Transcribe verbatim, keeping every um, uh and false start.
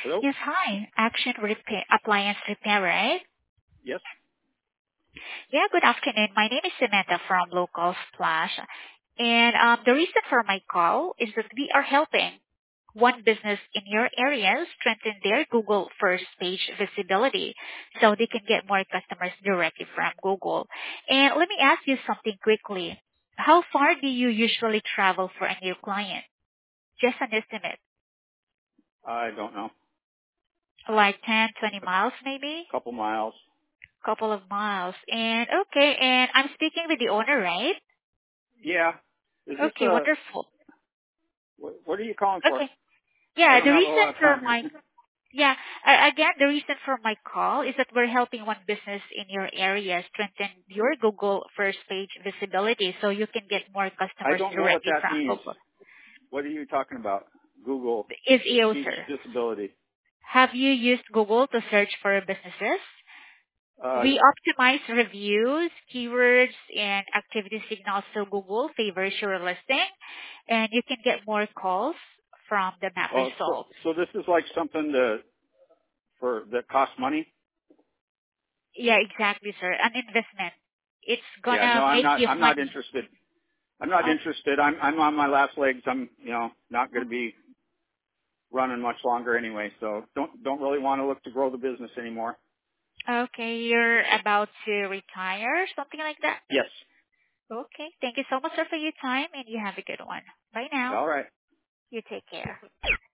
Hello? Yes, hi. Action repair, appliance repair, right? Yes. Yeah, good afternoon. My name is Samantha from Local Splash. And um, the reason for my call is that we are helping one business in your area strengthen their Google first page visibility so they can get more customers directly from Google. And let me ask you something quickly. How far do you usually travel for a new client? Just an estimate, I don't know. like ten, twenty miles maybe? A couple miles. Couple of miles. And okay, and I'm speaking with the owner, right? Yeah. Is this Okay, a, wonderful. what, what are you calling for? Okay. I Yeah, don't the have a reason lot of for time. my yeah, uh, again, the reason for my call is that we're helping one business in your area strengthen your Google first page visibility so you can get more I customers don't know what directly that from means. Google. What are you talking about? Google Is E O, speech sir. disability. Have you used Google to search for businesses? Uh, We optimize reviews, keywords, and activity signals so Google favors your listing, and you can get more calls from the map oh, so, results. so this is like something to, for, that costs money? Yeah, exactly, sir. An investment. It's Yeah, gonna no, I'm make not, you I'm not money. interested. I'm not Oh, interested. I'm, I'm on my last legs. I'm, you know, not going to be running much longer anyway, so don't, don't really want to look to grow the business anymore. okay, you're about to retire, something like that. Yes. Okay, thank you so much, sir, for your time, and you have a good one. Bye now. All right. You take care.